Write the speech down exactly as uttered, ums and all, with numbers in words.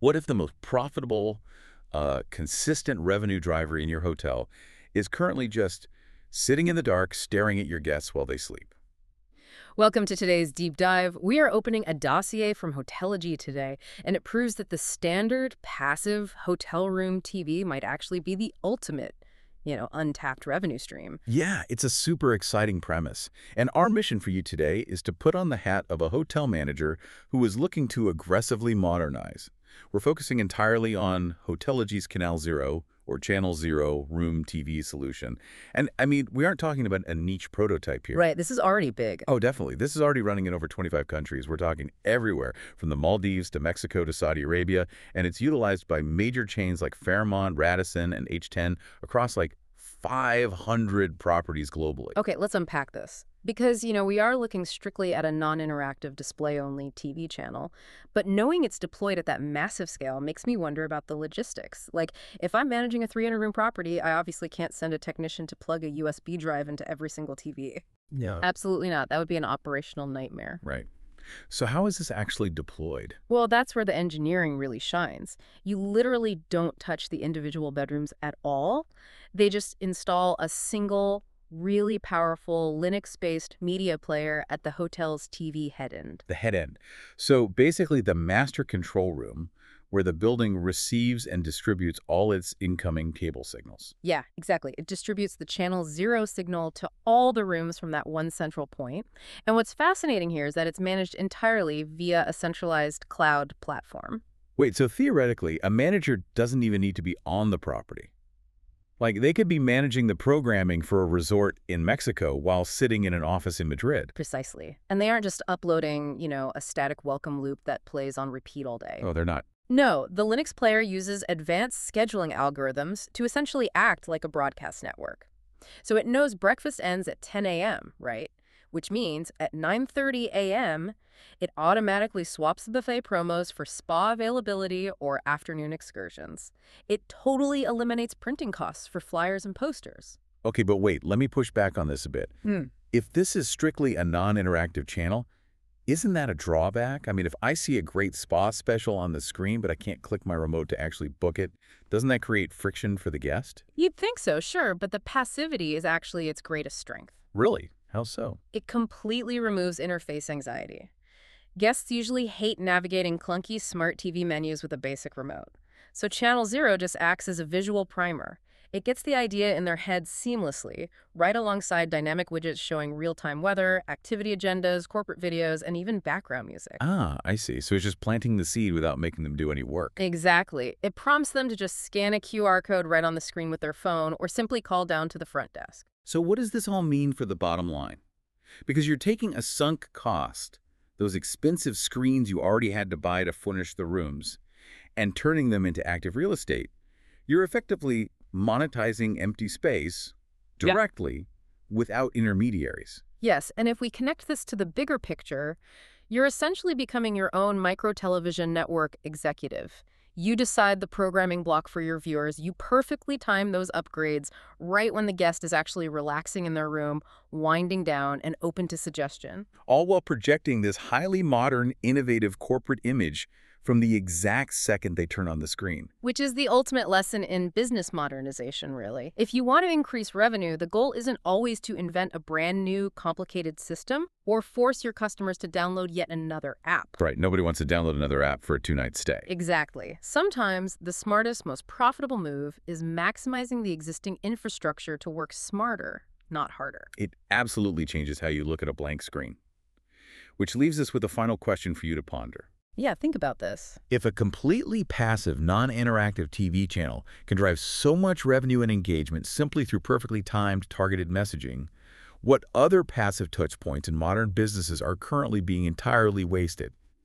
What if the most profitable, uh, consistent revenue driver in your hotel is currently just sitting in the dark, staring at your guests while they sleep? Welcome to today's deep dive. We are opening a dossier from Hotelogy today, and it proves that the standard passive hotel room T V might actually be the ultimate, you know, untapped revenue stream. Yeah, it's a super exciting premise. And our mission for you today is to put on the hat of a hotel manager who is looking to aggressively modernize. We're focusing entirely on Hotelogy's Canal Zero or Channel Zero room T V solution. And I mean, we aren't talking about a niche prototype here. Right, this is already big. Oh, definitely. This is already running in over twenty-five countries. We're talking everywhere, from the Maldives to Mexico to Saudi Arabia, and it's utilized by major chains like Fairmont, Radisson, and H ten across like five hundred properties globally. Okay, let's unpack this. Because, you know, we are looking strictly at a non-interactive display-only T V channel, but knowing it's deployed at that massive scale makes me wonder about the logistics. Like, if I'm managing a three hundred room property, I obviously can't send a technician to plug a U S B drive into every single T V. Yeah. Absolutely not. That would be an operational nightmare. Right. So how is this actually deployed? Well, that's where the engineering really shines. You literally don't touch the individual bedrooms at all. They just install a single, really powerful Linux-based media player at the hotel's T V head end. The head end. So basically the master control room where the building receives and distributes all its incoming cable signals. Yeah, exactly. It distributes the channel zero signal to all the rooms from that one central point. And what's fascinating here is that it's managed entirely via a centralized cloud platform. Wait, so theoretically, a manager doesn't even need to be on the property. Like, they could be managing the programming for a resort in Mexico while sitting in an office in Madrid. Precisely. And they aren't just uploading, you know, a static welcome loop that plays on repeat all day. Oh, they're not. No, the Linux player uses advanced scheduling algorithms to essentially act like a broadcast network. So it knows breakfast ends at ten A M, right? Which means at nine thirty A M, it automatically swaps the buffet promos for spa availability or afternoon excursions. It totally eliminates printing costs for flyers and posters. Okay, but wait, let me push back on this a bit. Hmm. If this is strictly a non-interactive channel, isn't that a drawback? I mean, if I see a great spa special on the screen, but I can't click my remote to actually book it, doesn't that create friction for the guest? You'd think so, sure, but the passivity is actually its greatest strength. Really? How so? It completely removes interface anxiety. Guests usually hate navigating clunky smart T V menus with a basic remote. So Channel Zero just acts as a visual primer. It gets the idea in their heads seamlessly, right alongside dynamic widgets showing real-time weather, activity agendas, corporate videos, and even background music. Ah, I see. So it's just planting the seed without making them do any work. Exactly. It prompts them to just scan a Q R code right on the screen with their phone or simply call down to the front desk. So what does this all mean for the bottom line? Because you're taking a sunk cost, those expensive screens you already had to buy to furnish the rooms, and turning them into active real estate. You're effectively monetizing empty space directly without intermediaries. Yes, and if we connect this to the bigger picture, you're essentially becoming your own micro-television network executive. You decide the programming block for your viewers. You perfectly time those upgrades right when the guest is actually relaxing in their room, winding down, and open to suggestion. All while projecting this highly modern, innovative corporate image from the exact second they turn on the screen. Which is the ultimate lesson in business modernization, really. If you want to increase revenue, the goal isn't always to invent a brand new, complicated system or force your customers to download yet another app. Right, nobody wants to download another app for a two-night stay. Exactly. Sometimes the smartest, most profitable move is maximizing the existing infrastructure to work smarter, not harder. It absolutely changes how you look at a blank screen. Which leaves us with a final question for you to ponder. Yeah, think about this. If a completely passive, non-interactive T V channel can drive so much revenue and engagement simply through perfectly timed, targeted messaging, what other passive touchpoints in modern businesses are currently being entirely wasted?